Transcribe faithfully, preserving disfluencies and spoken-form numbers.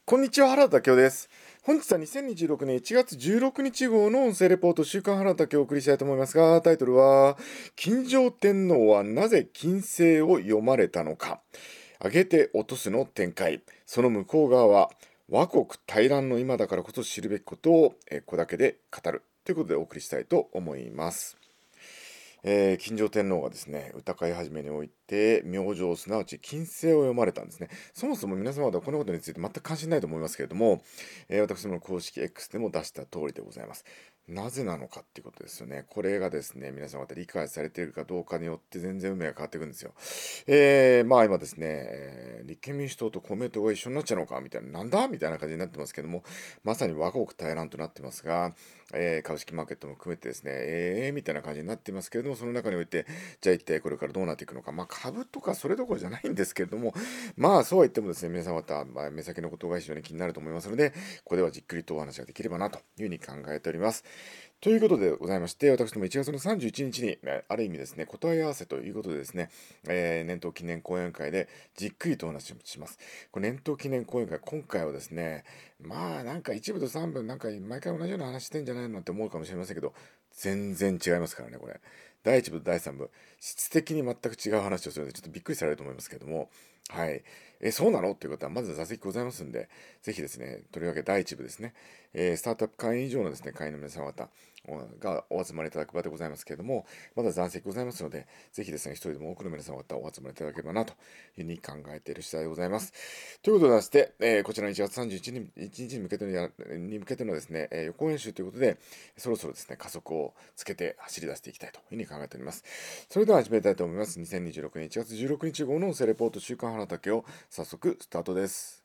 こんにちは、原田武雄です。本日はにせんにじゅうろくねんいちがつじゅうろくにち号の音声レポート週刊原田武雄をお送りしたいと思いますが、タイトルは、金城天皇はなぜ金星を読まれたのか。上げて落とすの展開。その向こう側は、倭国大乱の今だからこそ知るべきことを、えーここだけで語る。ということでお送りしたいと思います。えー、金城天皇がですね、歌会始めにおいて、明星、すなわち金星を読まれたんですね。そもそも皆様はこのことについて全く関心ないと思いますけれども、えー私どもの公式 X でも出した通りでございます。なぜなのかっていうことですよね。これがですね、皆様方理解されているかどうかによって全然運命が変わっていくんですよ。えー、まあ今ですね、えー立憲民主党と公明党が一緒になっちゃうのかみたいな、なんだみたいな感じになってますけども、まさに倭国大乱となってますが、えー株式マーケットも含めてですね、えーみたいな感じになってますけれども、その中において、じゃあ一体これからどうなっていくのか、まあ株とかそれどころじゃないんですけれども、まあそうは言ってもですね、皆様方、まあ、目先のことが非常に気になると思いますので、ここではじっくりとお話ができればなというふうに考えております。ということでございまして、私どもいちがつのさんじゅういちにちに、えーある意味ですね、答え合わせということでですね、えー年頭記念講演会でじっくりとお話をします。これ年頭記念講演会、今回はですね、まあなんか一部と三部、なんか毎回同じような話してんじゃないのって思うかもしれませんけど、全然違いますからね、これ。だいいち部とだいさん部、質的に全く違う話をするので、ちょっとびっくりされると思いますけども、はい。え、そうなのっていうことは、まず座席ございますんで、ぜひですね、とりわけだいいち部ですね、えースタートアップ会員以上のですね、会員の皆様方がお集まりいただく場でございますけれども、まだ残席ございますので、ぜひですね、一人でも多くの皆様方お集まりいただければな、というふうに考えている次第でございます。ということでまして、えーこちらのいちがつさんじゅういちにちに向けてのやに向けてのですね、えー予行演習ということで、そろそろですね、加速をつけて走り出していきたいというふうに考えております。それでは始めたいと思います。にせんにじゅうろくねんいちがつじゅうろくにち号の音声レポート週刊原竹を早速スタートです。